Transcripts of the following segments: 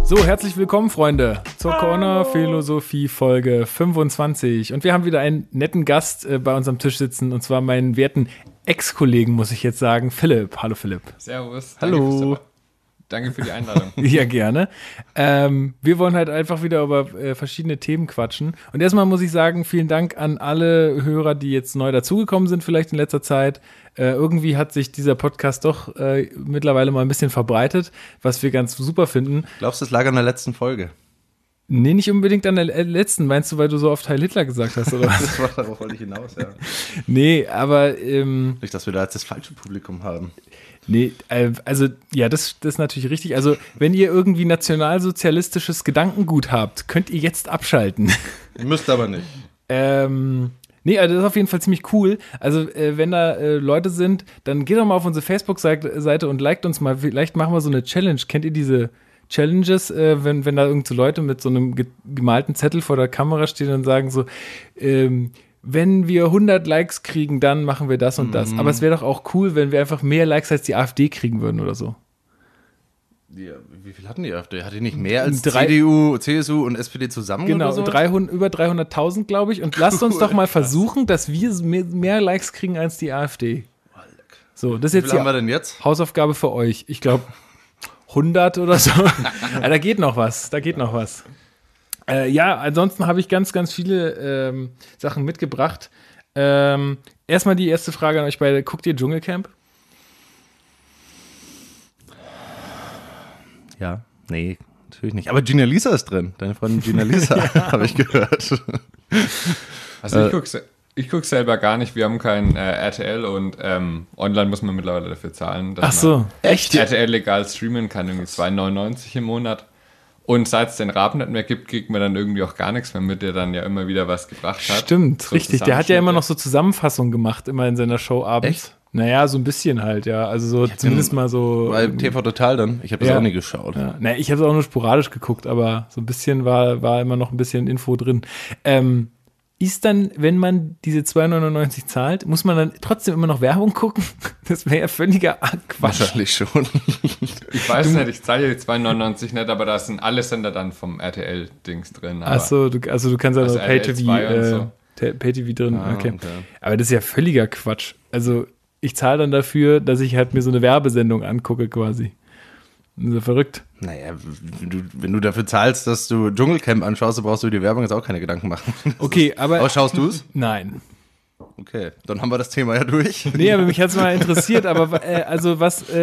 So, herzlich willkommen, Freunde, zur Corner-Philosophie Folge 25. Und wir haben wieder einen netten Gast bei unserem Tisch sitzen, und zwar meinen werten Ex-Kollegen, muss ich jetzt sagen, Philipp. Hallo, Philipp. Servus. Hallo. Danke für die Einladung. Ja, gerne. Wir wollen halt einfach wieder über verschiedene Themen quatschen. Und erstmal muss ich sagen, vielen Dank an alle Hörer, die jetzt neu dazugekommen sind, vielleicht in letzter Zeit. Irgendwie hat sich dieser Podcast doch mittlerweile mal ein bisschen verbreitet, was wir ganz super finden. Glaubst du, es lag an der letzten Folge? Nee, nicht unbedingt an der letzten. Meinst du, weil du so oft Heil Hitler gesagt hast, oder was? Darauf wollte ich hinaus, ja. Nee, aber Nicht, dass wir da jetzt das falsche Publikum haben. nee, also ja, das ist natürlich richtig. Also wenn ihr irgendwie nationalsozialistisches Gedankengut habt, könnt ihr jetzt abschalten. Ihr müsst aber nicht. Nee, also das ist auf jeden Fall ziemlich cool. Also wenn da Leute sind, dann geht doch mal auf unsere Facebook-Seite und liked uns mal. Vielleicht machen wir so eine Challenge. Kennt ihr diese Challenges, wenn da irgend so Leute mit so einem gemalten Zettel vor der Kamera stehen und sagen so, wenn wir 100 Likes kriegen, dann machen wir das und das. Aber es wäre doch auch cool, wenn wir einfach mehr Likes als die AfD kriegen würden oder so. Ja, wie viel hatten die AfD? Hat die nicht mehr als Drei- CDU, CSU und SPD zusammen Genau, oder so? über 300.000, glaube ich. Und lasst uns doch mal versuchen, dass wir mehr Likes kriegen als die AfD. So, das ist Wie jetzt viel haben wir die denn jetzt? Hausaufgabe für euch. Ich glaube 100 oder so. Ja, da geht noch was. Ja, ansonsten habe ich ganz, ganz viele Sachen mitgebracht. Erstmal die erste Frage an euch beide. Guckt ihr Dschungelcamp? Ja, nee, natürlich nicht. Aber Gina Lisa ist drin. Deine Freundin Gina Lisa, habe ich gehört. Also ich gucke selber gar nicht. Wir haben kein RTL und online muss man mittlerweile dafür zahlen. Dass Ach so, man echt? RTL legal streamen kann, irgendwie 2,99 im Monat. Und seit es den Raab nicht mehr gibt, kriegt man dann irgendwie auch gar nichts mehr mit, der dann ja immer wieder was gebracht hat. Stimmt, So richtig. Der hat ja immer noch Zusammenschnitte. so Zusammenfassungen gemacht, immer in seiner Show abends. Echt? Naja, so ein bisschen halt, ja. Also so zumindest mal so. Bei TV Total dann. Ich habe das Ja. auch nie geschaut. Ja. Naja, ich habe es auch nur sporadisch geguckt, aber so ein bisschen war immer noch ein bisschen Info drin. Ist dann, wenn man diese 2,99 zahlt, muss man dann trotzdem immer noch Werbung gucken? Das wäre ja völliger Quatsch. Wahrscheinlich schon. Ich weiß nicht, ich zahle ja die 2,99 nicht, aber da sind alle Sender dann vom RTL-Dings drin. Aber Achso, du kannst ja Also noch Pay-TV RTL 2 und so. Pay-TV drin. Okay. okay. Aber das ist ja völliger Quatsch. Also ich zahle dann dafür, dass ich halt mir so eine Werbesendung angucke quasi. Das ist ja verrückt. Naja, wenn du dafür zahlst, dass du Dschungelcamp anschaust, dann brauchst du über die Werbung jetzt auch keine Gedanken machen. Okay, aber schaust du es? nein. Okay, dann haben wir das Thema ja durch. Nee, aber mich hat es mal interessiert, aber also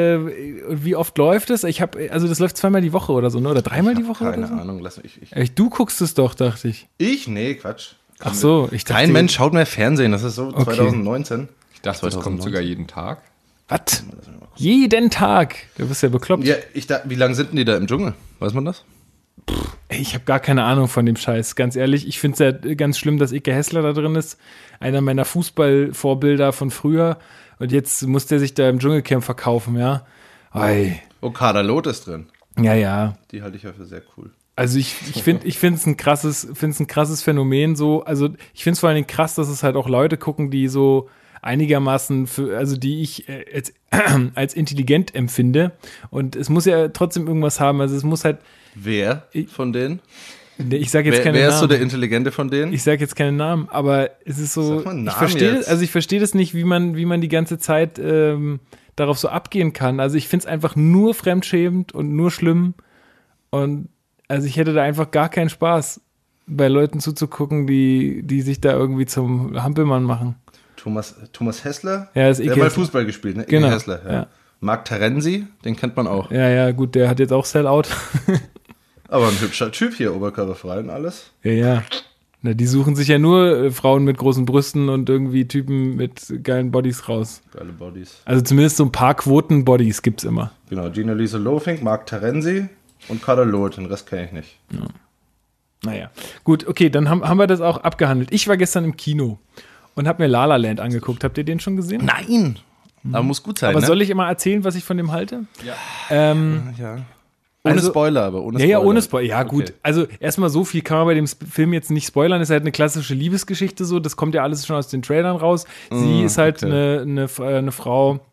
wie oft läuft es? Also das läuft zweimal die Woche oder so, ne? Oder dreimal die Woche Keine oder so? Ahnung, lass mich. Du guckst es doch, dachte ich. Ich? Nee, Quatsch. Ach so, ich dachte. Kein Mensch schaut mehr Fernsehen, das ist so Okay. 2019. ich dachte, das kommt 2019. sogar jeden Tag. Was? Jeden Tag? Du bist ja bekloppt. Ja, wie lange sind denn die da im Dschungel? Weiß man das? Ey, ich habe gar keine Ahnung von dem Scheiß, ganz ehrlich. Ich finde es ja ganz schlimm, dass Ike Hessler da drin ist. Einer meiner Fußballvorbilder von früher. Und jetzt muss der sich da im Dschungelcamp verkaufen, ja. Ei. Oh, Kader Loth ist drin. Ja, ja. Die halte ich ja für sehr cool. Also ich finde es ein krasses Phänomen so. Also ich finde es vor allen Dingen krass, dass es halt auch Leute gucken, die so einigermaßen, die ich als intelligent empfinde. Und es muss ja trotzdem irgendwas haben. Also es muss halt, Wer von denen? ich sage jetzt keine Wer Namen. ist so der Intelligente von denen? Ich sage jetzt keinen Namen, aber es ist so, Sag mal einen ich Namen verstehe jetzt. ich verstehe das nicht, wie man die ganze Zeit darauf so abgehen kann. Also ich finde es einfach nur fremdschämend und nur schlimm. Und also ich hätte da einfach gar keinen Spaß, bei Leuten zuzugucken, die sich da irgendwie zum Hampelmann machen. Thomas Hessler? Ja, das ist der Ike hat mal Hessler. Fußball gespielt, ne? Ike Genau, Hessler, ja. ja. Marc Terenzi, den kennt man auch. Ja, gut, der hat jetzt auch Sellout. Aber ein hübscher Typ hier, oberkörperfrei und alles. Ja. Na, die suchen sich ja nur Frauen mit großen Brüsten und irgendwie Typen mit geilen Bodies raus. Geile Bodies. Also zumindest so ein paar Quoten-Bodies gibt's immer. Genau, Gina Lisa Lofink, Marc Terenzi und Kader Loth, den Rest kenne ich nicht. Naja, gut, okay, dann haben wir das auch abgehandelt. Ich war gestern im Kino und habe mir La La Land angeguckt. Habt ihr den schon gesehen? Nein! Aber muss gut sein, Aber ne? soll ich immer erzählen, was ich von dem halte? Ja. Ja. Ohne Also- Spoiler, aber ohne Spoiler. Ja, ohne Spoiler. Ja, gut. Okay. Also erstmal so viel kann man bei dem Film jetzt nicht spoilern. Ist halt eine klassische Liebesgeschichte so. Das kommt ja alles schon aus den Trailern raus. Sie ist halt okay. eine Frau,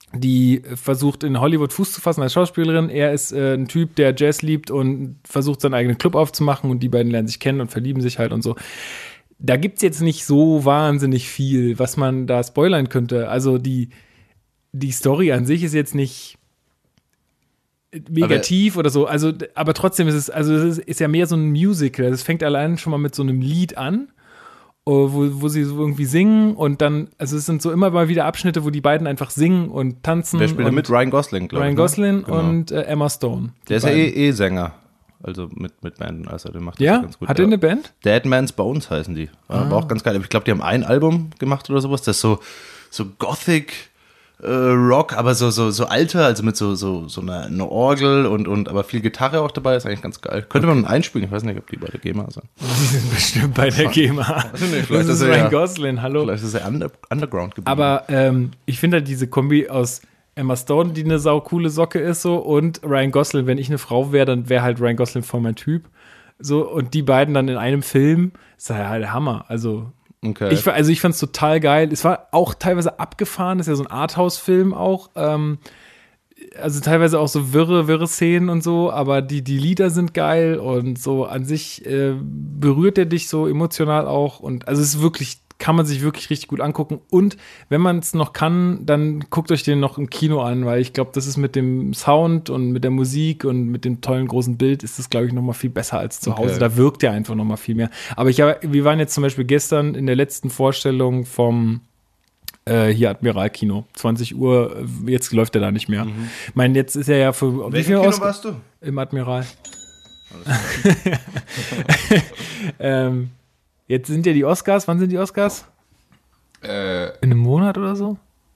die versucht in Hollywood Fuß zu fassen als Schauspielerin. Er ist ein Typ, der Jazz liebt und versucht seinen eigenen Club aufzumachen und die beiden lernen sich kennen und verlieben sich halt und so. Da gibt's jetzt nicht so wahnsinnig viel, was man da spoilern könnte. Also die Story an sich ist jetzt nicht mega tief oder so. Also, aber trotzdem ist es ist ja mehr so ein Musical. Es fängt allein schon mal mit so einem Lied an, wo sie so irgendwie singen und dann, also es sind so immer mal wieder Abschnitte, wo die beiden einfach singen und tanzen. Wer spielt da mit? Ryan Gosling, glaube ich. Ryan Gosling und Emma Stone. Der ist ja Sänger. Also mit Banden, also der macht das ja? ganz gut. Hat er eine Band? Dead Man's Bones heißen die. War auch ganz geil. Aber ich glaube, die haben ein Album gemacht oder sowas. Das ist so Gothic Rock, aber so alter, also mit so einer Orgel und aber viel Gitarre auch dabei, ist eigentlich ganz geil. Könnte man einspielen, ich weiß nicht, ob die bei der GEMA sind. Die sind bestimmt bei der GEMA. Vielleicht das ist Ryan Gosling, hallo. Vielleicht ist er Underground geblieben. Aber ich finde halt diese Kombi aus Emma Stone, die eine saukoole Socke ist, so, und Ryan Gosling, wenn ich eine Frau wäre, dann wäre halt Ryan Gosling voll mein Typ. So, und die beiden dann in einem Film, ist halt der Hammer. Also, okay. ich fand es total geil. Es war auch teilweise abgefahren, das ist ja so ein Arthouse-Film auch. Also teilweise auch so wirre Szenen und so, aber die Lieder sind geil und so an sich berührt er dich so emotional auch. Und also es ist wirklich, kann man sich wirklich richtig gut angucken. Und wenn man es noch kann, dann guckt euch den noch im Kino an, weil ich glaube, das ist mit dem Sound und mit der Musik und mit dem tollen großen Bild ist das, glaube ich, noch mal viel besser als zu Hause. Da wirkt er einfach noch mal viel mehr. Aber wir waren jetzt zum Beispiel gestern in der letzten Vorstellung vom hier Admiral-Kino, 20 Uhr, jetzt läuft er da nicht mehr. Ich meine, jetzt ist er ja für... Welchem Kino warst du? Im Admiral. Jetzt sind ja die Oscars. Wann sind die Oscars? In einem Monat oder so?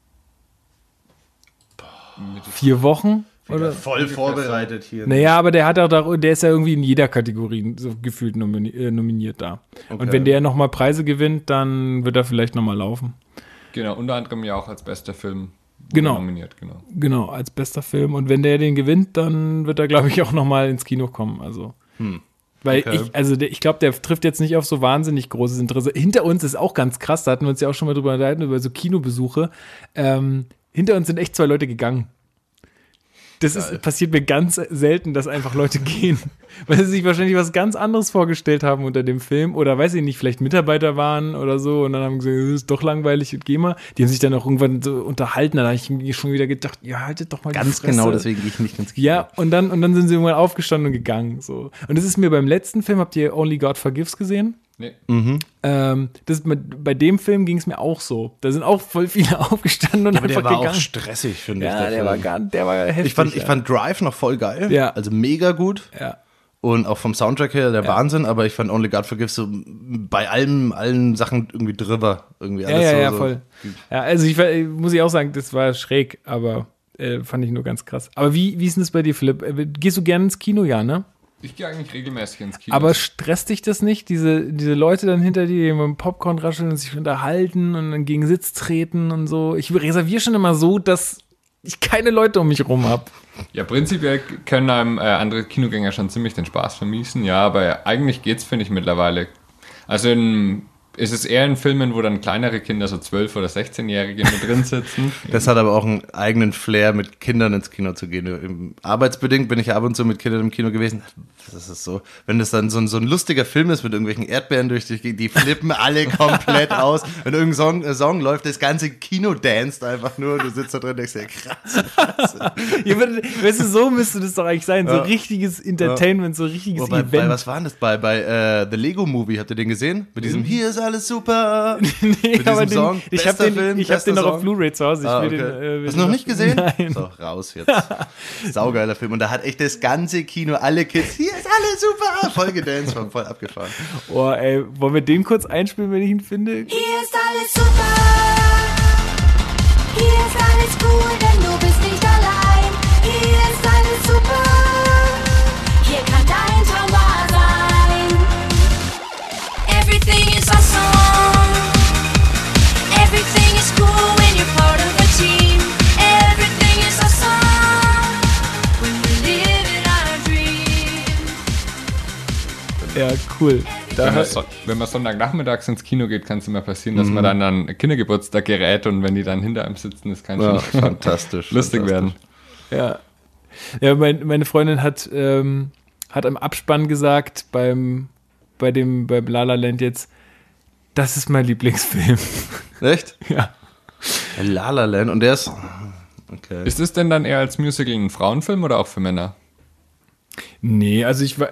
4 Wochen? Oder? Voll vorbereitet hier. Naja, aber der ist ja irgendwie in jeder Kategorie so gefühlt nominiert da. Okay. Und wenn der nochmal Preise gewinnt, dann wird er vielleicht nochmal laufen. Genau, unter anderem ja auch als bester Film nominiert. Genau, als bester Film. Und wenn der den gewinnt, dann wird er, glaube ich, auch nochmal ins Kino kommen. Also... Weil ich glaube, der trifft jetzt nicht auf so wahnsinnig großes Interesse. Hinter uns ist auch ganz krass, da hatten wir uns ja auch schon mal drüber unterhalten, über so Kinobesuche. Hinter uns sind echt 2 Leute gegangen. Das passiert mir ganz selten, dass einfach Leute gehen, weil sie sich wahrscheinlich was ganz anderes vorgestellt haben unter dem Film oder weiß ich nicht, vielleicht Mitarbeiter waren oder so und dann haben gesagt, das ist doch langweilig und geh mal. Die haben sich dann auch irgendwann so unterhalten, da habe ich mir schon wieder gedacht, ja, haltet doch mal ganz die Fresse. Genau, deswegen gehe ich nicht ins Kino. Ja, und dann sind sie irgendwann aufgestanden und gegangen. So. Und das ist mir beim letzten Film, habt ihr Only God Forgives gesehen? Nee. Bei dem Film ging es mir auch so. Da sind auch voll viele aufgestanden und aber einfach der war gegangen. auch stressig, finde ich. Ja, der war heftig. Ich fand Drive noch voll geil. Ja. Also mega gut. Ja. Und auch vom Soundtrack her der Wahnsinn, aber ich fand Only God Forgives so bei allen Sachen irgendwie drüber. Irgendwie alles so, voll. Ja, also muss ich auch sagen, das war schräg, aber fand ich nur ganz krass. Aber wie ist denn das bei dir, Philipp? Gehst du gerne ins Kino, ja, ne? Ich gehe eigentlich regelmäßig ins Kino. Aber stresst dich das nicht, diese Leute dann hinter dir, die mit dem Popcorn rascheln und sich unterhalten und dann gegen Sitz treten und so? Ich reserviere schon immer so, dass ich keine Leute um mich rum habe. Ja, prinzipiell können einem andere Kinogänger schon ziemlich den Spaß vermiesen, ja, aber eigentlich geht's, finde ich, mittlerweile. Also ist es eher in Filmen, wo dann kleinere Kinder, so 12- oder 16-Jährige mit drin sitzen. Das hat aber auch einen eigenen Flair, mit Kindern ins Kino zu gehen. Arbeitsbedingt bin ich ab und zu mit Kindern im Kino gewesen. Das ist so, wenn das dann so ein lustiger Film ist mit irgendwelchen Erdbeeren durch die flippen alle komplett aus. Wenn irgendein Song läuft, das ganze Kino danced einfach nur. Du sitzt da drin und denkst dir, krass. Ja, weißt du, so müsste das doch eigentlich sein. So richtiges Entertainment, so richtiges Event. Bei was war denn das? Bei The Lego Movie, habt ihr den gesehen? Mit diesem Hier ist alles super. Nee, mit aber diesem Song. Ich habe den noch auf Blu-ray zu Hause. Okay. Hast du noch nicht gesehen? Nein. So, raus jetzt. Saugeiler Film. Und da hat echt das ganze Kino, alle Kids, hier ist alles super, voll gedanced, voll abgefahren. Oh, ey, wollen wir den kurz einspielen, wenn ich ihn finde? Hier ist alles super. Hier ist alles cool, denn du bist nicht allein. Hier ist alles super. Hier kann dein Traum wahr sein. Everything is awesome. Everything is cool when you're part of a team. Everything is awesome when we live in our dreams. Ja, cool. Wenn man Sonntagnachmittags ins Kino geht, kann es immer passieren, dass man dann an Kindergeburtstag gerät und wenn die dann hinter einem sitzen, das kann Ja, schon fantastisch. lustig werden. Ja. Ja, meine Freundin hat am Abspann gesagt, beim La La Land jetzt, das ist mein Lieblingsfilm. Echt? Ja. La La Land. Und der ist... Okay. Ist es denn dann eher als Musical ein Frauenfilm oder auch für Männer? Nee, also ich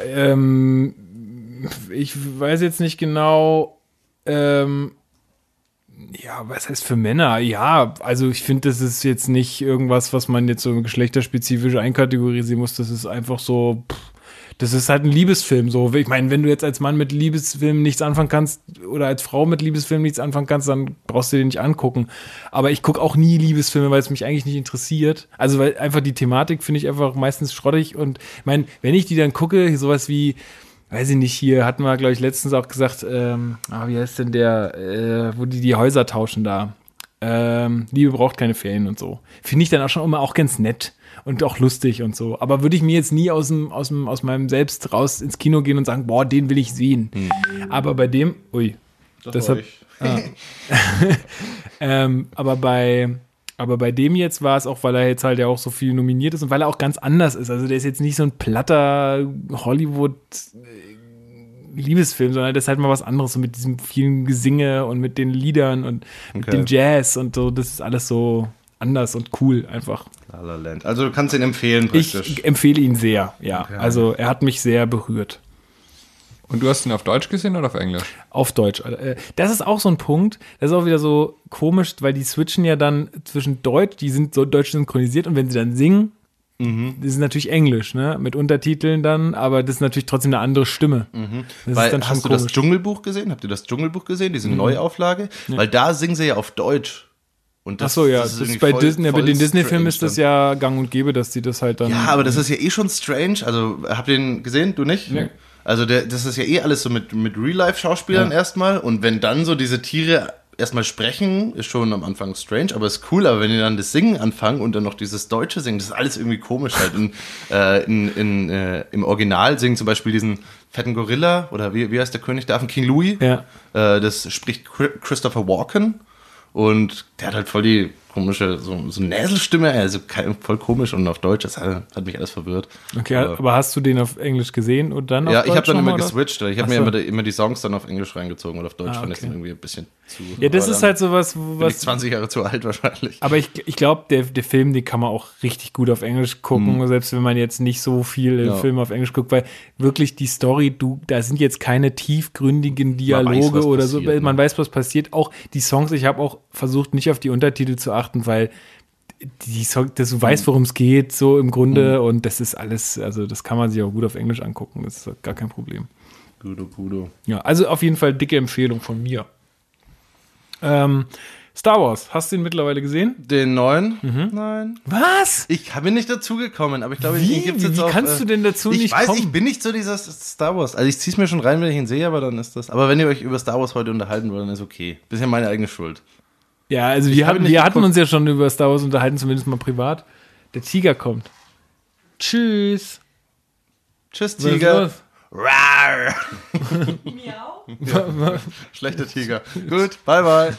weiß jetzt nicht genau, ja, was heißt für Männer? Ja, also ich finde, das ist jetzt nicht irgendwas, was man jetzt so geschlechterspezifisch einkategorisieren muss. Das ist einfach so, das ist halt ein Liebesfilm. So, ich meine, wenn du jetzt als Mann mit Liebesfilmen nichts anfangen kannst oder als Frau mit Liebesfilmen nichts anfangen kannst, dann brauchst du den nicht angucken. Aber ich gucke auch nie Liebesfilme, weil es mich eigentlich nicht interessiert. Also weil einfach die Thematik finde ich einfach meistens schrottig. Und ich meine, wenn ich die dann gucke, sowas wie, weiß ich nicht, hier hatten wir, glaube ich, letztens auch gesagt, wie heißt denn der, wo die Häuser tauschen da? Liebe braucht keine Ferien und so. Finde ich dann auch schon immer auch ganz nett und auch lustig und so. Aber würde ich mir jetzt nie aus meinem Selbst raus ins Kino gehen und sagen, boah, den will ich sehen. Aber bei dem, aber bei dem jetzt war es auch, weil er jetzt halt ja auch so viel nominiert ist und weil er auch ganz anders ist. Also der ist jetzt nicht so ein platter Hollywood-Liebesfilm, sondern das ist halt mal was anderes, so mit diesem vielen Gesinge und mit den Liedern und mit dem Jazz und so. Das ist alles so anders und cool einfach. La La Land. Also du kannst ihn empfehlen praktisch. Ich empfehle ihn sehr, ja. Okay. Also er hat mich sehr berührt. Und du hast ihn auf Deutsch gesehen oder auf Englisch? Auf Deutsch. Das ist auch so ein Punkt, das ist auch wieder so komisch, weil die switchen ja dann zwischen Deutsch, die sind so deutsch synchronisiert und wenn sie dann singen, das ist natürlich Englisch, ne? Mit Untertiteln dann, aber das ist natürlich trotzdem eine andere Stimme. Das Weil, ist dann schon hast du komisch. das Dschungelbuch gesehen? Habt ihr das Dschungelbuch gesehen, diese Neuauflage? Weil da singen sie ja auf Deutsch. Und Ach so, ja, das ist irgendwie bei voll- Disney, bei voll den Disney-Filmen ist strange das ja gang und gäbe, dass die das halt dann. Ja, aber das ist ja eh schon strange. Also, habt ihr den gesehen? Du nicht? Nee. Also, das ist ja eh alles so mit Real-Life-Schauspielern erstmal. Und wenn dann so diese Tiere erstmal sprechen, ist schon am Anfang strange, aber ist cool. Aber wenn die dann das Singen anfangen und dann noch dieses Deutsche singen, das ist alles irgendwie komisch halt. Und, im Original singen zum Beispiel diesen fetten Gorilla, oder wie heißt der König der Affen? King Louis. Ja. Das spricht Christopher Walken. Und der hat halt voll die komische, so Näselstimme, also voll komisch und auf Deutsch, das hat mich alles verwirrt. Okay, aber hast du den auf Englisch gesehen und dann auf Ja, Deutsch ich habe dann immer nochmal, oder? geswitcht, ich habe Ach mir so. immer die Songs dann auf Englisch reingezogen und auf Deutsch fand ich okay. dann irgendwie ein bisschen zu. Ja, das aber ist dann halt sowas, bin ich was. 20 Jahre zu alt wahrscheinlich. Aber ich glaube, der Film, den kann man auch richtig gut auf Englisch gucken, selbst wenn man jetzt nicht so viel Filme auf Englisch guckt, weil wirklich die Story, da sind jetzt keine tiefgründigen Dialoge was oder so, passiert, weil man weiß, was passiert. Auch die Songs, ich habe auch versucht, nicht auf die Untertitel zu achten, weil die Songs, dass du weißt, worum es geht, so im Grunde, und das ist alles, also das kann man sich auch gut auf Englisch angucken, das ist gar kein Problem. Gudo. Ja, also auf jeden Fall dicke Empfehlung von mir. Star Wars, hast du ihn mittlerweile gesehen? Den neuen? Nein. Was? Ich bin nicht dazugekommen, aber ich glaube, Wie? den gibt's jetzt Wie auf, kannst du denn dazu nicht Ich weiß, kommen? ich bin nicht so dieser Star Wars. Also ich zieh's mir schon rein, wenn ich ihn sehe, aber dann ist das. Aber wenn ihr euch über Star Wars heute unterhalten wollt, dann ist okay. Bisschen meine eigene Schuld. Ja, also Ich wir habe nicht hatten geguckt. uns ja schon über Star Wars unterhalten, zumindest mal privat. Der Tiger kommt. Tschüss. Tschüss, Was ist Tiger. los? Rar. Schlechter Tiger. Gut, bye.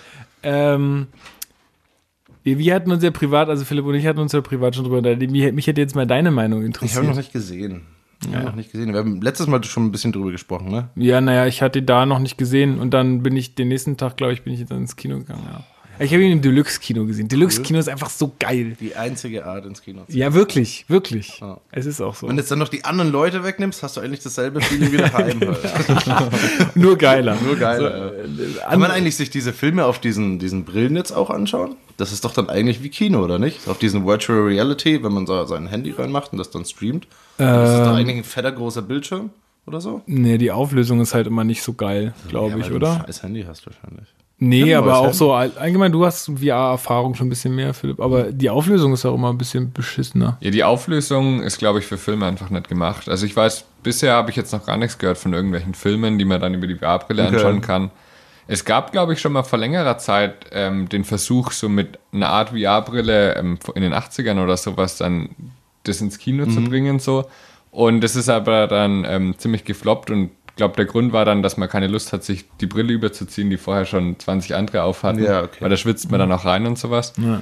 Wir hatten uns ja privat, also Philipp und ich hatten uns ja privat schon drüber unterhalten. Mich hätte jetzt mal deine Meinung Ich interessiert. habe noch nicht gesehen. Wir haben letztes Mal schon ein bisschen drüber gesprochen, ne? Ja, naja, ich hatte da noch nicht gesehen und dann bin ich den nächsten Tag, glaube ich, bin ich jetzt ins Kino gegangen. Ja. Ich habe ihn im Deluxe-Kino gesehen. Deluxe-Kino ist einfach so geil. Die einzige Art ins Kino zu gehen. Ja, wirklich. Ja. Es ist auch so. Wenn du jetzt dann noch die anderen Leute wegnimmst, hast du eigentlich dasselbe Feeling wie daheim. Nur geiler. Nur geil. Kann man eigentlich sich diese Filme auf diesen Brillen jetzt auch anschauen? Das ist doch dann eigentlich wie Kino, oder nicht? Auf diesen Virtual Reality, wenn man so sein Handy reinmacht und das dann streamt. Das ist doch eigentlich ein fetter großer Bildschirm oder so? Nee, die Auflösung ist halt immer nicht so geil, glaube Ja, weil ich, du oder? ein scheiß Handy hast wahrscheinlich. Nee, Ja, aber neues auch Handy. so, allgemein, du hast VR-Erfahrung schon ein bisschen mehr, Philipp, aber die Auflösung ist auch immer ein bisschen beschissener. Ja, die Auflösung ist, glaube ich, für Filme einfach nicht gemacht. Also ich weiß, bisher habe ich jetzt noch gar nichts gehört von irgendwelchen Filmen, die man dann über die VR-Brille Okay. anschauen kann. Es gab, glaube ich, schon mal vor längerer Zeit den Versuch, so mit einer Art VR-Brille in den 80ern oder sowas dann das ins Kino zu bringen, so. Und das ist aber dann ziemlich gefloppt und glaube, der Grund war dann, dass man keine Lust hat, sich die Brille überzuziehen, die vorher schon 20 andere aufhatten. Ja, okay. Weil da schwitzt man dann auch rein und sowas. Ja.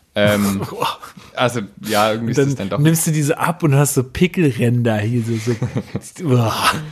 Also, ja, irgendwie ist Dann es dann doch. nimmst du diese ab und hast so Pickelränder hier. Uah.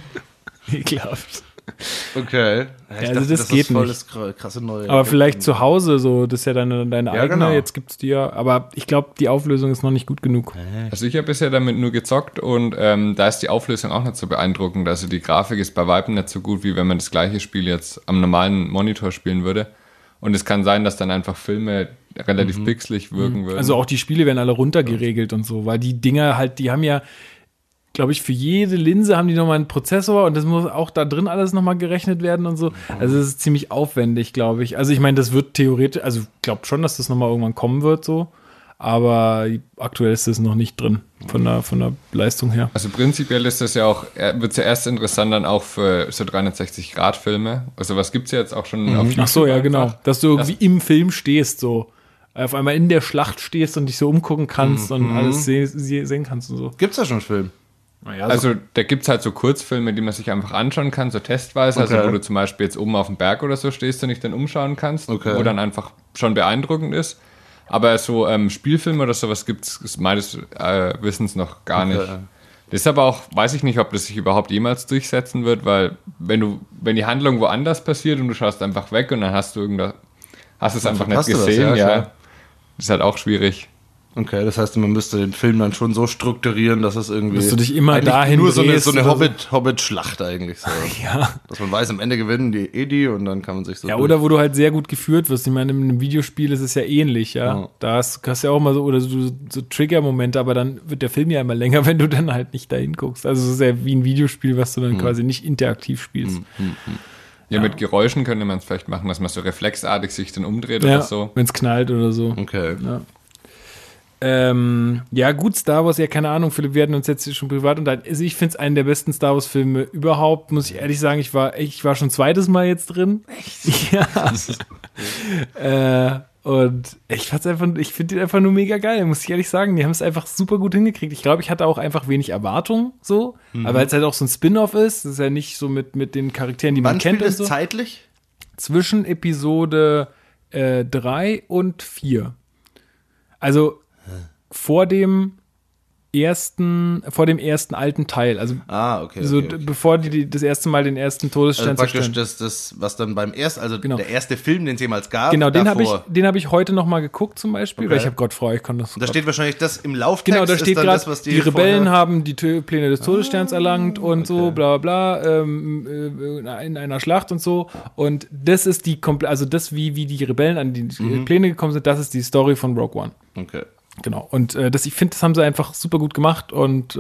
Ekelhaft. Okay. Ich also das geht voll nicht. das krasse Neue. Aber vielleicht zu Hause so, das ist ja deine Ja, eigene, genau. jetzt gibt's die ja. Aber ich glaube, die Auflösung ist noch nicht gut genug. Also ich habe bisher damit nur gezockt und da ist die Auflösung auch nicht so beeindruckend. Also die Grafik ist bei Weitem nicht so gut, wie wenn man das gleiche Spiel jetzt am normalen Monitor spielen würde. Und es kann sein, dass dann einfach Filme relativ pixelig wirken würden. Also auch die Spiele werden alle runtergeregelt und so, weil die Dinger halt, die haben ja, glaube ich, für jede Linse haben die nochmal einen Prozessor und das muss auch da drin alles nochmal gerechnet werden und so. Also es ist ziemlich aufwendig, glaube ich. Also ich meine, das wird theoretisch, also ich glaube schon, dass das nochmal irgendwann kommen wird so, aber aktuell ist das noch nicht drin von der Leistung her. Also prinzipiell ist das ja auch, wird es ja erst interessant dann auch für so 360-Grad-Filme. Also was gibt es ja jetzt auch schon auf YouTube. Ach so, ja, einfach. genau. Dass du irgendwie im Film stehst, so. Auf einmal in der Schlacht stehst und dich so umgucken kannst und alles sehen kannst und so. Gibt's da schon einen Film? Naja, Also da gibt es halt so Kurzfilme, die man sich einfach anschauen kann, so testweise. Okay. Also wo du zum Beispiel jetzt oben auf dem Berg oder so stehst und dich dann umschauen kannst, Okay. wo dann einfach schon beeindruckend ist. Aber so Spielfilme oder sowas gibt es meines Wissens noch gar nicht. Das ist aber auch, weiß ich nicht, ob das sich überhaupt jemals durchsetzen wird, weil wenn die Handlung woanders passiert und du schaust einfach weg und dann hast du es einfach nicht verpasst du was, gesehen, ja, ja. klar. Das ist halt auch schwierig. Okay, das heißt, man müsste den Film dann schon so strukturieren, dass es irgendwie. Dass du dich immer eigentlich dahin nur so drehst eine oder so. Hobbit-Schlacht eigentlich. So. ja. Dass man weiß, am Ende gewinnen die und dann kann man sich so. Ja, oder wo du halt sehr gut geführt wirst. Ich meine, in einem Videospiel ist es ja ähnlich, ja. Ja. Da hast du ja auch mal so, oder so Trigger-Momente, aber dann wird der Film ja immer länger, wenn du dann halt nicht dahin guckst. Also es ist ja wie ein Videospiel, was du dann quasi nicht interaktiv spielst. Ja, mit Geräuschen könnte man es vielleicht machen, dass man so reflexartig sich dann umdreht Ja, oder so. wenn es knallt oder so. Okay. Ja, gut, Star Wars, ja, keine Ahnung, Philipp, wir hatten uns jetzt schon privat unterhalten. Also ich finde es einen der besten Star Wars-Filme überhaupt, muss ich ehrlich sagen. Ich war schon zweites Mal jetzt drin. Echt? Ja. Und ich finde den einfach nur mega geil, muss ich ehrlich sagen. Die haben es einfach super gut hingekriegt. Ich glaube, ich hatte auch einfach wenig Erwartung, so. Aber weil es halt auch so ein Spin-off ist, das ist ja nicht so mit den Charakteren, die man Wann kennt spielt und es so. zeitlich? Zwischen Episode 3 und 4. Also vor dem ersten alten Teil. Also Okay. so okay. bevor die das erste Mal den ersten Todesstern Also praktisch zerstören. das, was dann beim ersten, also Genau. der erste Film, den es jemals gab. Genau, den habe davor. ich heute noch mal geguckt zum Beispiel, weil ich habe Gott frei, ich kann das. Und da steht wahrscheinlich das im Lauftext. Genau, da steht ist dann gerade, das, was die Rebellen vorher- haben die Pläne des Todessterns erlangt und so, bla bla bla, in einer Schlacht und so. Und das ist also das, wie die Rebellen an die Pläne gekommen sind, das ist die Story von Rogue One. Okay. Genau. Und ich finde, das haben sie einfach super gut gemacht und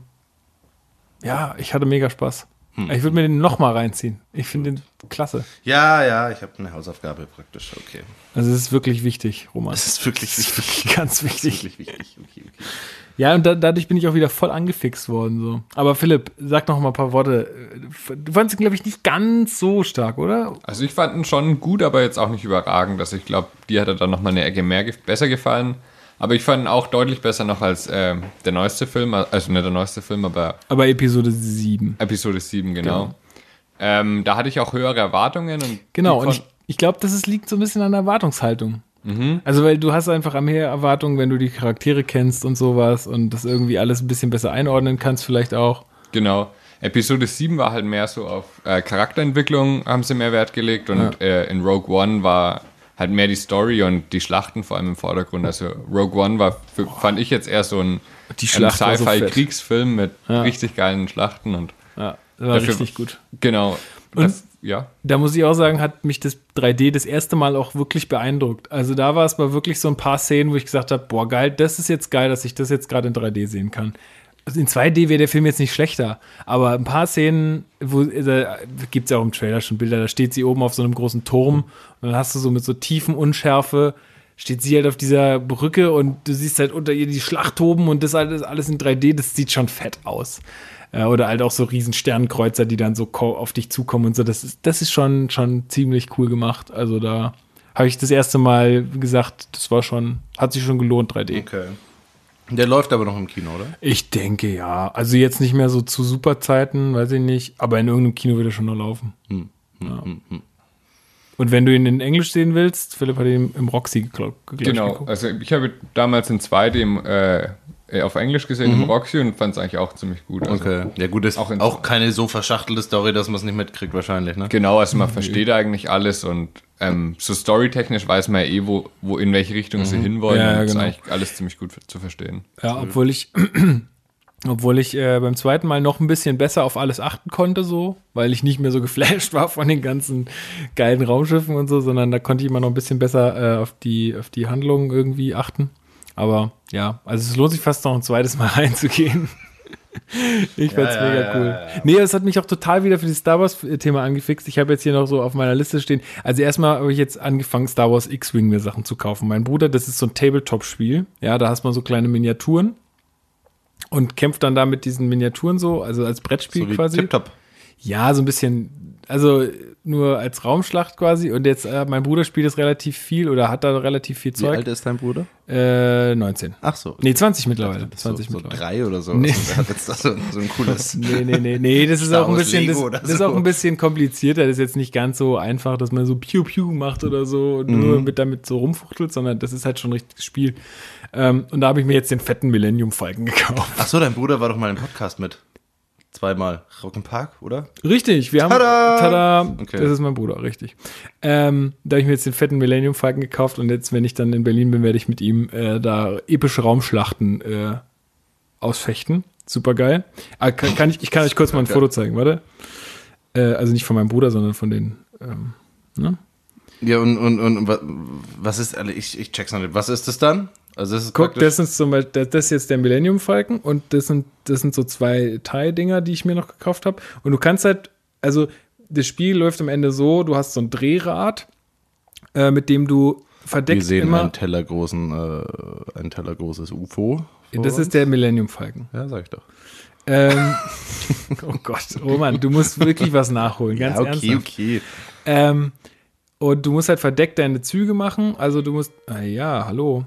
ja, ich hatte mega Spaß. Ich würde mir den noch mal reinziehen. Ich finde den klasse. Ja, ich habe eine Hausaufgabe praktisch. Okay. Also es ist wirklich wichtig, Roman. Das ist wirklich wichtig. Ganz wichtig. Wirklich wichtig. Okay. Ja, und dadurch bin ich auch wieder voll angefixt worden. So. Aber Philipp, sag noch mal ein paar Worte. Du fandest ihn, glaube ich, nicht ganz so stark, oder? Also ich fand ihn schon gut, aber jetzt auch nicht überragend. Also ich glaube, dir hat er dann nochmal eine Ecke besser gefallen. Aber ich fand ihn auch deutlich besser noch als der neueste Film. Also nicht der neueste Film, aber Aber Episode 7. Episode 7, genau. Da hatte ich auch höhere Erwartungen. Und Genau, die und ich glaube, liegt so ein bisschen an der Erwartungshaltung. Also, weil du hast einfach mehr Erwartungen, wenn du die Charaktere kennst und sowas und das irgendwie alles ein bisschen besser einordnen kannst, vielleicht auch. Genau. Episode 7 war halt mehr so auf Charakterentwicklung, haben sie mehr Wert gelegt. Und in Rogue One war halt mehr die Story und die Schlachten vor allem im Vordergrund. Also Rogue One fand ich jetzt eher so ein Schlacht war so fett. Sci-Fi-Kriegsfilm mit richtig geilen Schlachten. Und Ja, das war richtig gut. Genau. Da muss ich auch sagen, hat mich das 3D das erste Mal auch wirklich beeindruckt. Also da war es mal wirklich so ein paar Szenen, wo ich gesagt habe, boah geil, das ist jetzt geil, dass ich das jetzt gerade in 3D sehen kann. Also in 2D wäre der Film jetzt nicht schlechter, aber ein paar Szenen, da gibt es ja auch im Trailer schon Bilder, da steht sie oben auf so einem großen Turm und dann hast du so mit so tiefen Unschärfe, steht sie halt auf dieser Brücke und du siehst halt unter ihr die Schlacht toben und das alles in 3D, das sieht schon fett aus. Oder halt auch so riesen Sternenkreuzer, die dann so auf dich zukommen und so. Das ist schon ziemlich cool gemacht. Also da habe ich das erste Mal gesagt, hat sich schon gelohnt, 3D. Okay. Der läuft aber noch im Kino, oder? Ich denke ja. Also jetzt nicht mehr so zu Superzeiten, weiß ich nicht. Aber in irgendeinem Kino wird er schon noch laufen. Ja. Und wenn du ihn in Englisch sehen willst, Philipp hat ihn im Roxy geglaubt. Genau, also ich habe damals in 2D auf Englisch gesehen im Roxy und fand es eigentlich auch ziemlich gut. Also Okay. Ja gut, ist auch keine so verschachtelte Story, dass man es nicht mitkriegt wahrscheinlich, ne? Genau, also man versteht eigentlich alles und so storytechnisch weiß man ja eh, wo in welche Richtung sie hinwollen. Ja, und ist genau. eigentlich alles ziemlich gut zu verstehen. Ja, obwohl ich beim zweiten Mal noch ein bisschen besser auf alles achten konnte, so, weil ich nicht mehr so geflasht war von den ganzen geilen Raumschiffen und so, sondern da konnte ich immer noch ein bisschen besser auf die Handlungen irgendwie achten. Aber ja, also es lohnt sich fast noch ein zweites Mal reinzugehen. Ich fand's mega cool. Nee, es hat mich auch total wieder für das Star Wars-Thema angefixt. Ich habe jetzt hier noch so auf meiner Liste stehen. Also erstmal habe ich jetzt angefangen, Star Wars X-Wing mir Sachen zu kaufen. Mein Bruder, das ist so ein Tabletop-Spiel. Ja, da hast man so kleine Miniaturen und kämpft dann da mit diesen Miniaturen so, also als Brettspiel So wie quasi. Tip-Top. Ja, so ein bisschen, also nur als Raumschlacht quasi. Und jetzt, mein Bruder spielt das relativ viel oder hat da relativ viel Wie Zeug. alt ist dein Bruder? 19. Ach so. Nee, 20 mittlerweile. So 20 mittlerweile. 3 oder so. Nee. Also, der hat jetzt da so ein cooles... Nee, das ist Star auch ein Wars bisschen, Lego oder das ist so. auch ein bisschen komplizierter. Das ist jetzt nicht ganz so einfach, dass man so Piu-Piu macht oder so und nur damit so rumfuchtelt, sondern das ist halt schon ein richtiges Spiel. Und da habe ich mir jetzt den fetten Millennium Falcon gekauft. Ach so, dein Bruder war doch mal im Podcast mit. 2-mal. Rock'n'Park, oder? Richtig, wir haben. Tada! Tada! Okay. Das ist mein Bruder, richtig. Da habe ich mir jetzt den fetten Millennium Falcon gekauft und jetzt, wenn ich dann in Berlin bin, werde ich mit ihm da epische Raumschlachten ausfechten. Super geil. Ich kann euch kurz mal ein Foto zeigen, warte. Also nicht von meinem Bruder, sondern von den. Ne? Ja, und was ist, also ich check's noch nicht. Was ist das dann? Also das ist Guck, praktisch- das ist zum Beispiel, das ist jetzt der Millennium Falcon und das sind so 2 Teildinger, die ich mir noch gekauft habe. Und du kannst halt, also das Spiel läuft am Ende so, du hast so ein Drehrad, mit dem du verdeckt Wir sehen immer. ein tellergroßes UFO. vor Das uns. ist der Millennium Falcon. Ja, sag ich doch. Oh Gott, Roman, du musst wirklich was nachholen, ganz ernsthaft. Okay. Und du musst halt verdeckt deine Züge machen. Also du musst, hallo.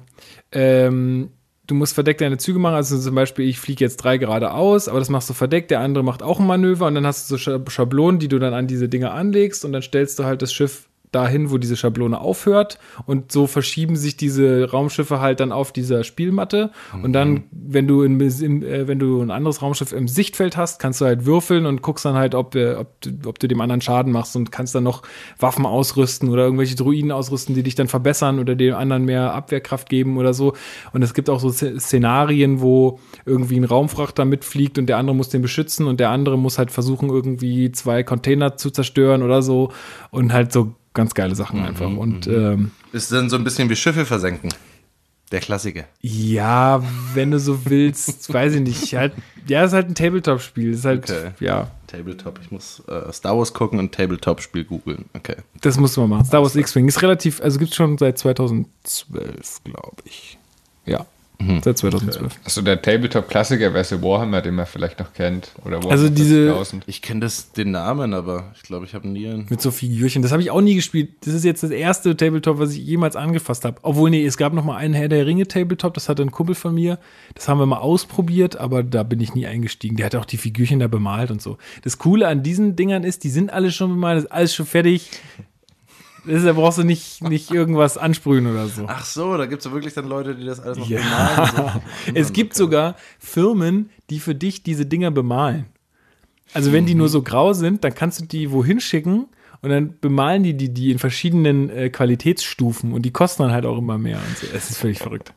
Du musst verdeckt deine Züge machen. Also zum Beispiel, ich fliege jetzt 3 geradeaus, aber das machst du verdeckt. Der andere macht auch ein Manöver und dann hast du so Schablonen, die du dann an diese Dinge anlegst und dann stellst du halt das Schiff dahin, wo diese Schablone aufhört und so verschieben sich diese Raumschiffe halt dann auf dieser Spielmatte und dann, wenn du ein anderes Raumschiff im Sichtfeld hast, kannst du halt würfeln und guckst dann halt, ob du dem anderen Schaden machst und kannst dann noch Waffen ausrüsten oder irgendwelche Droiden ausrüsten, die dich dann verbessern oder dem anderen mehr Abwehrkraft geben oder so. Und es gibt auch so Szenarien, wo irgendwie ein Raumfrachter mitfliegt und der andere muss den beschützen und der andere muss halt versuchen, irgendwie 2 Container zu zerstören oder so und halt so ganz geile Sachen einfach. Und Ist dann so ein bisschen wie Schiffe versenken. Der Klassiker. ja, wenn du so willst, weiß ich nicht. Halt, ja, ist halt ein Tabletop-Spiel. Ist halt, Okay. ja, Tabletop. Ich muss Star Wars gucken und Tabletop-Spiel googeln. Okay. das musst du mal machen. Star Wars X-Wing ist relativ, also gibt es schon seit 2012, glaube ich. Ja, seit 2012. Also der Tabletop-Klassiker wäre so Warhammer, den man vielleicht noch kennt. Oder Warhammer Also diese- 40.000. Ich kenne den Namen, aber ich glaube, ich habe nie einen. Mit so Figürchen. Das habe ich auch nie gespielt. Das ist jetzt das erste Tabletop, was ich jemals angefasst habe. Obwohl, nee, es gab noch mal einen Herr der Ringe Tabletop, das hatte ein Kumpel von mir. Das haben wir mal ausprobiert, aber da bin ich nie eingestiegen. Der hat auch die Figürchen da bemalt und so. Das Coole an diesen Dingern ist, die sind alle schon bemalt, das ist alles schon fertig. Da brauchst du nicht irgendwas ansprühen oder so. Ach so, da gibt es wirklich dann Leute, die das alles noch Ja. bemalen. So. Es gibt sogar Firmen, die für dich diese Dinger bemalen. Also wenn die nur so grau sind, dann kannst du die wohin schicken und dann bemalen die in verschiedenen Qualitätsstufen und die kosten dann halt auch immer mehr. Und so. Es ist völlig verrückt.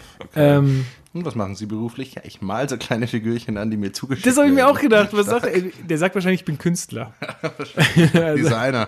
Und was machen Sie beruflich? Ja, ich mal so kleine Figürchen an, die mir zugeschickt Das habe ich mir werden. auch gedacht. Was sagt er? Der sagt wahrscheinlich, ich bin Künstler. Designer.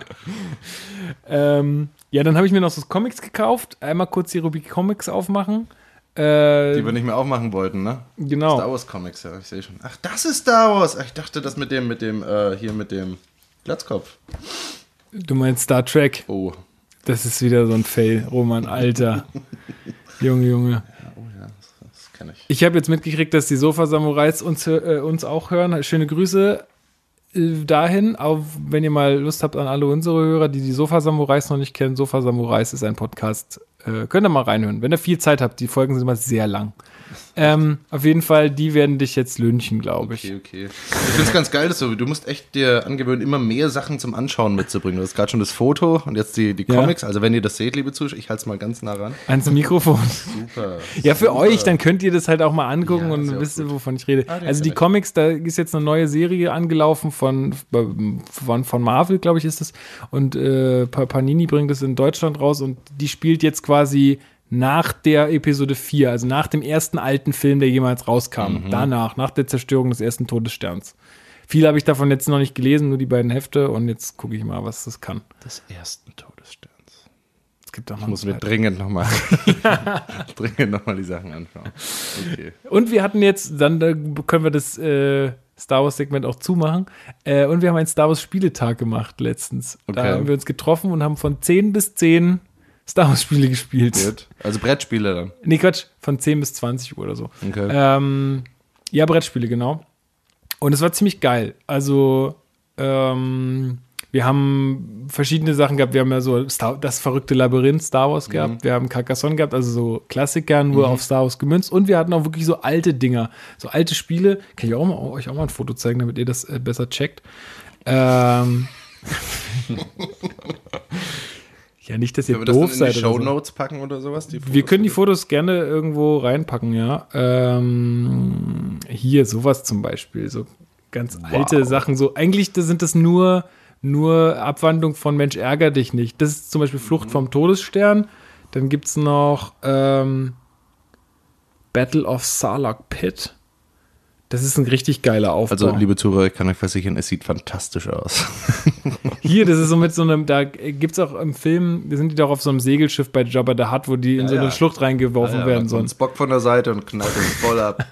Ja, dann habe ich mir noch so Comics gekauft. Einmal kurz die Rubrik Comics aufmachen. Die wir nicht mehr aufmachen wollten, ne? Genau. Star Wars Comics, ja, ich sehe schon. Ach, das ist Star Wars. Ach, ich dachte, das mit dem Glatzkopf. Du meinst Star Trek. Oh. Das ist wieder so ein Fail. Roman, Alter. Junge. Das kenne ich. Ich habe jetzt mitgekriegt, dass die Sofa-Samurais uns auch hören. Schöne Grüße dahin. Auch wenn ihr mal Lust habt an alle unsere Hörer, die Sofa-Samurais noch nicht kennen. Sofa-Samurais ist ein Podcast. Könnt ihr mal reinhören. Wenn ihr viel Zeit habt, die Folgen sind immer sehr lang. Auf jeden Fall, die werden dich jetzt lynchen, glaube ich. Okay. Ich finde es ganz geil, dass du musst echt dir angewöhnen, immer mehr Sachen zum Anschauen mitzubringen. Du hast gerade schon das Foto und jetzt die Comics. Also wenn ihr das seht, liebe Zuschauer, ich halte es mal ganz nah ran. Ans Mikrofon. Super. Ja, für euch, dann könnt ihr das halt auch mal angucken Ja, ist und ja auch wisst, gut. wovon ich rede. den Also die kenn ich. Comics, da ist jetzt eine neue Serie angelaufen von Marvel, glaube ich, ist es. Und Panini bringt es in Deutschland raus und die spielt jetzt quasi nach der Episode 4, also nach dem ersten alten Film, der jemals rauskam. Danach, nach der Zerstörung des ersten Todessterns. Viel habe ich davon jetzt noch nicht gelesen, nur die beiden Hefte und jetzt gucke ich mal, was das kann. Des ersten Todessterns. Es gibt auch noch Ich muss einen mir zweiten. dringend nochmal die Sachen anschauen. Okay. Und wir hatten jetzt, dann können wir das Star Wars-Segment auch zumachen. Und wir haben einen Star Wars-Spieletag gemacht letztens. Da Okay. haben wir uns getroffen und haben von 10 bis 10 Star Wars-Spiele gespielt. Gut. Also Brettspiele dann. Nee, Quatsch, von 10 bis 20 Uhr oder so. Okay. Ja, Brettspiele, genau. Und es war ziemlich geil. Also, wir haben verschiedene Sachen gehabt. Wir haben ja so das verrückte Labyrinth Star Wars gehabt. Wir haben Carcassonne gehabt, also so Klassiker, nur auf Star Wars gemünzt. Und wir hatten auch wirklich so alte Dinger, so alte Spiele. Kann ich euch auch mal ein Foto zeigen, damit ihr das besser checkt. Ja, nicht, dass ihr Können wir das doof dann in seid. die oder so. Shownotes packen oder sowas? Wir können die Fotos gerne irgendwo reinpacken, ja. Hier, sowas zum Beispiel. So ganz alte Sachen. So, eigentlich sind das nur Abwandlung von Mensch, ärger dich nicht. Das ist zum Beispiel Flucht vom Todesstern. Dann gibt es noch Battle of Sarlacc Pit. Das ist ein richtig geiler Aufbau. Also, liebe Zuhörer, ich kann euch versichern, es sieht fantastisch aus. Hier, das ist so mit so einem, da gibt es auch im Film, da sind die doch auf so einem Segelschiff bei Jabba the Hutt, wo die in so eine ja. Schlucht reingeworfen werden sollen. Ein Spock von der Seite und knallt uns voll ab.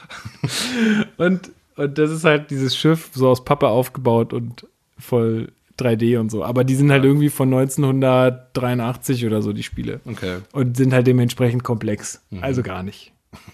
Und das ist halt dieses Schiff so aus Pappe aufgebaut und voll 3D und so. Aber die sind halt irgendwie von 1983 oder so, die Spiele. Okay. Und sind halt dementsprechend komplex. Also gar nicht.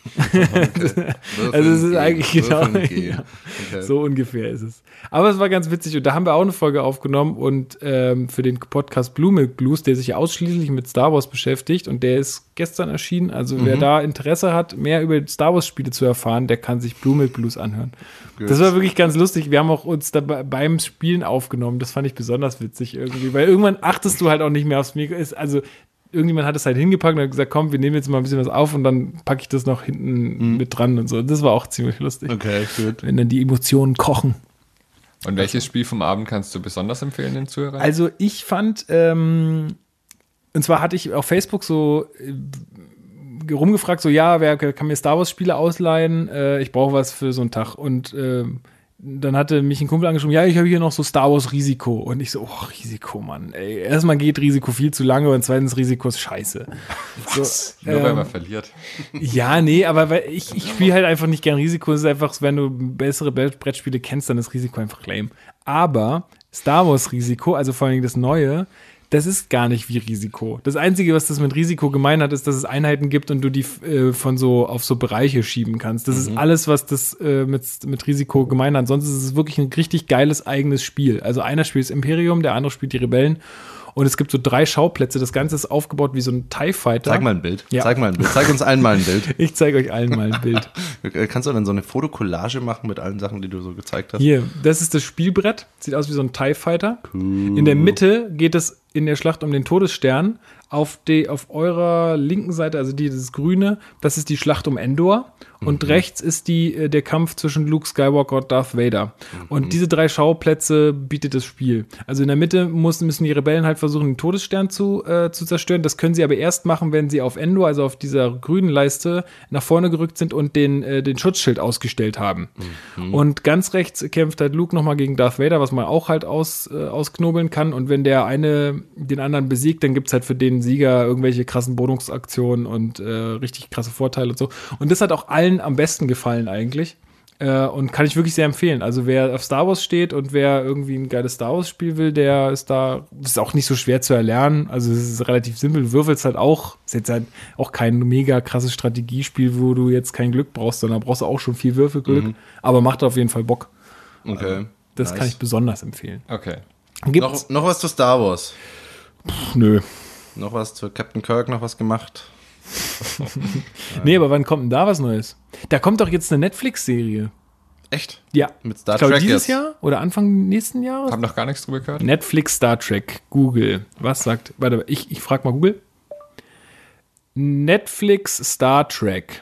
Würfeln Also es ist gehen, eigentlich genau würfeln gehen. ja, Okay. so ungefähr ist es. Aber es war ganz witzig und da haben wir auch eine Folge aufgenommen und für den Podcast Blue Milk Blues, der sich ausschließlich mit Star Wars beschäftigt und der ist gestern erschienen. Also wer da Interesse hat, mehr über Star Wars Spiele zu erfahren, der kann sich Blue Milk Blues anhören. Das war wirklich ganz lustig. Wir haben auch uns da beim Spielen aufgenommen. Das fand ich besonders witzig irgendwie, weil irgendwann achtest du halt auch nicht mehr aufs Mikro. Also irgendjemand hat es halt hingepackt und hat gesagt, komm, wir nehmen jetzt mal ein bisschen was auf und dann packe ich das noch hinten mit dran und so. Das war auch ziemlich lustig. Okay, gut. Wenn dann die Emotionen kochen. Und welches Spiel vom Abend kannst du besonders empfehlen den Zuhörern? Also ich fand, und zwar hatte ich auf Facebook so rumgefragt, so ja, wer kann mir Star Wars Spiele ausleihen? Ich brauche was für so einen Tag. Und dann hatte mich ein Kumpel angeschrieben, ja, ich habe hier noch so Star Wars Risiko. Und ich so, oh, Risiko, Mann. Ey, erstmal geht Risiko viel zu lange und zweitens Risiko ist scheiße. Was? Nur weil man verliert. Ja, nee, aber weil ich spiele halt einfach nicht gern Risiko. Es ist einfach, wenn du bessere Brettspiele kennst, dann ist Risiko einfach lame. Aber Star Wars Risiko, also vor allem das Neue, das ist gar nicht wie Risiko. Das Einzige, was das mit Risiko gemein hat, ist, dass es Einheiten gibt und du die von so auf so Bereiche schieben kannst. Das ist alles, was das mit Risiko gemein hat. Sonst ist es wirklich ein richtig geiles eigenes Spiel. Also einer spielt das Imperium, der andere spielt die Rebellen. Und es gibt so 3 Schauplätze. Das Ganze ist aufgebaut wie so ein TIE Fighter. Zeig mal ein Bild. Ja. Zeig uns allen mal ein Bild. Ich zeige euch allen mal ein Bild. Kannst du dann so eine Fotokollage machen mit allen Sachen, die du so gezeigt hast? Hier, das ist das Spielbrett. Sieht aus wie so ein TIE Fighter. In der Mitte geht es in der Schlacht um den Todesstern. Auf eurer linken Seite, also das Grüne, das ist die Schlacht um Endor. Und rechts ist der Kampf zwischen Luke Skywalker und Darth Vader. Und diese 3 Schauplätze bietet das Spiel. Also in der Mitte müssen die Rebellen halt versuchen, den Todesstern zu zerstören. Das können sie aber erst machen, wenn sie auf Endor, also auf dieser grünen Leiste, nach vorne gerückt sind und den Schutzschild ausgestellt haben. Und ganz rechts kämpft halt Luke nochmal gegen Darth Vader, was man auch halt ausknobeln kann. Und wenn der eine den anderen besiegt, dann gibt's halt für den Sieger irgendwelche krassen Bonusaktionen und richtig krasse Vorteile und so. Und das hat auch allen am besten gefallen eigentlich. Und kann ich wirklich sehr empfehlen. Also wer auf Star Wars steht und wer irgendwie ein geiles Star Wars Spiel will, der ist auch nicht so schwer zu erlernen. Also es ist relativ simpel. Du würfelst halt auch, ist jetzt halt auch kein mega krasses Strategiespiel, wo du jetzt kein Glück brauchst, sondern brauchst du auch schon viel Würfelglück. Aber macht auf jeden Fall Bock. Okay. Das Nice. kann ich besonders empfehlen. Okay. Noch was zu Star Wars. Nö. Noch was zu Captain Kirk, noch was gemacht. Nee, aber wann kommt denn da was Neues? Da kommt doch jetzt eine Netflix-Serie. Echt? Ja. Mit Star Ich glaube, Trek dieses jetzt. Jahr oder Anfang nächsten Jahres? Hab noch gar nichts drüber gehört. Netflix, Star Trek, Google. Was sagt, warte, ich frag mal Google. Netflix, Star Trek.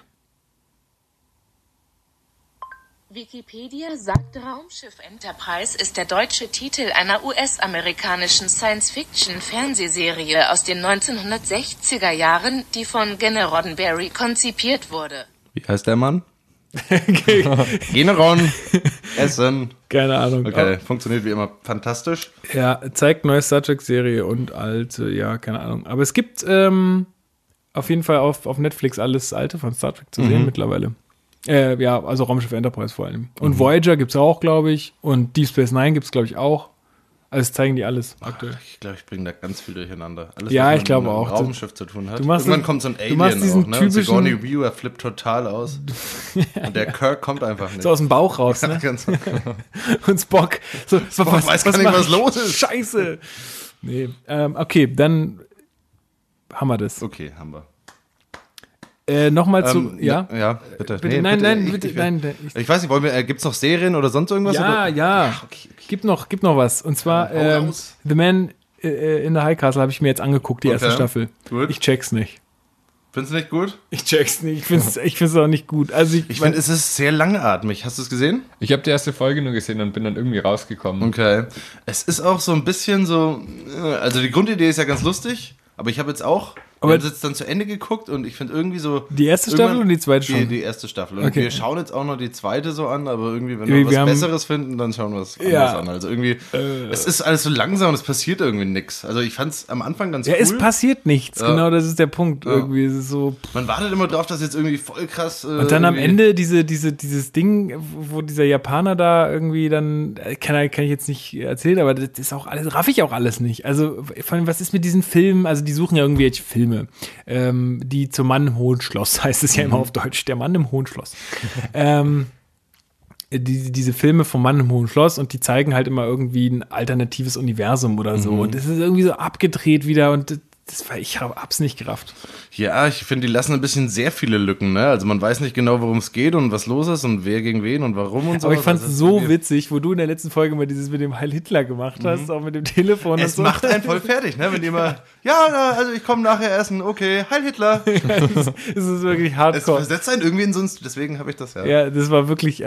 Wikipedia sagt, Raumschiff Enterprise ist der deutsche Titel einer US-amerikanischen Science-Fiction-Fernsehserie aus den 1960er Jahren, die von Gene Roddenberry konzipiert wurde. Wie heißt der Mann? Generon. Essen. Keine Ahnung. Okay, funktioniert wie immer fantastisch. Ja, zeigt neue Star Trek-Serie und alte, ja, keine Ahnung. Aber es gibt auf jeden Fall auf Netflix alles Alte von Star Trek zu sehen mittlerweile. Ja, also Raumschiff Enterprise vor allem. Und Voyager gibt's auch, glaube ich. Und Deep Space Nine gibt's, glaube ich, auch. Also zeigen die alles aktuell. Ich glaube, ich bringe da ganz viel durcheinander. Alles, Ja, was ich mit glaube einem auch. Raumschiff zu tun hat. du machst Irgendwann den- kommt so ein du machst Alien diesen auch, ne? typischen- Sigourney Weaver flippt total aus. Und der Kirk kommt einfach nicht. So aus dem Bauch raus, ne? Ganz- Und Spock. So, Spock weiß gar nicht, mach was ich? los ist. Scheiße. Nee, okay, dann haben wir das. Okay, haben wir. Nochmal zu, ja? Ja, bitte. Bitte, Nee, nein, nein, ich- bitte, ich- nein. Ich weiß nicht, gibt's noch Serien oder sonst irgendwas? Ja, oder? ja. Okay. Gibt noch was. Und zwar hau raus. The Man in the High Castle habe ich mir jetzt angeguckt, die erste Okay. Staffel. Gut. Ich check's nicht. Findest du nicht gut? Ich check's nicht. Ich find's auch nicht gut. Also Ich finde, es ist sehr langatmig. Hast du es gesehen? Ich habe die erste Folge nur gesehen und bin dann irgendwie rausgekommen. Okay. Es ist auch so ein bisschen so, also die Grundidee ist ja ganz lustig, aber ich habe jetzt auch, wir Aber- haben jetzt dann zu Ende geguckt und ich finde irgendwie so... Die erste Staffel irgendwann- oder die zweite schon? Die erste Staffel. Und Okay. wir schauen jetzt auch noch die zweite so an, aber irgendwie, wenn Wir wir was haben- Besseres finden, dann schauen wir es anders Ja. an. Also irgendwie, es ist alles so langsam und es passiert irgendwie nichts. Also ich fand es am Anfang ganz Ja, cool. es passiert nichts. Ja. Genau, das ist der Punkt. Irgendwie ist es so. Man wartet immer drauf, dass jetzt irgendwie voll krass... Und dann am Ende dieses Ding, wo dieser Japaner da irgendwie dann, kann ich jetzt nicht erzählen, aber das ist auch alles, raff ich auch alles nicht. Also, vor allem, was ist mit diesen Filmen? Also, die suchen ja irgendwelche Filme, die zum Mann im Hohen Schloss, heißt es ja immer auf Deutsch, der Mann im Hohen Schloss. Diese Filme vom Mann im Hohen Schloss und die zeigen halt immer irgendwie ein alternatives Universum oder so. Und das ist irgendwie so abgedreht wieder und ich hab's nicht gerafft. Ja, ich finde, die lassen ein bisschen sehr viele Lücken, ne? Also man weiß nicht genau, worum es geht und was los ist und wer gegen wen und warum und so. Aber ich fand es Also, so witzig, wo du in der letzten Folge mal dieses mit dem Heil Hitler gemacht hast, auch mit dem Telefon Es und so. macht einen voll fertig, ne? Wenn die immer, also ich komme nachher essen, okay, Heil Hitler. Es ist wirklich Es hardcore. versetzt einen irgendwie in so ein, deswegen habe ich das ja. Ja, das war wirklich,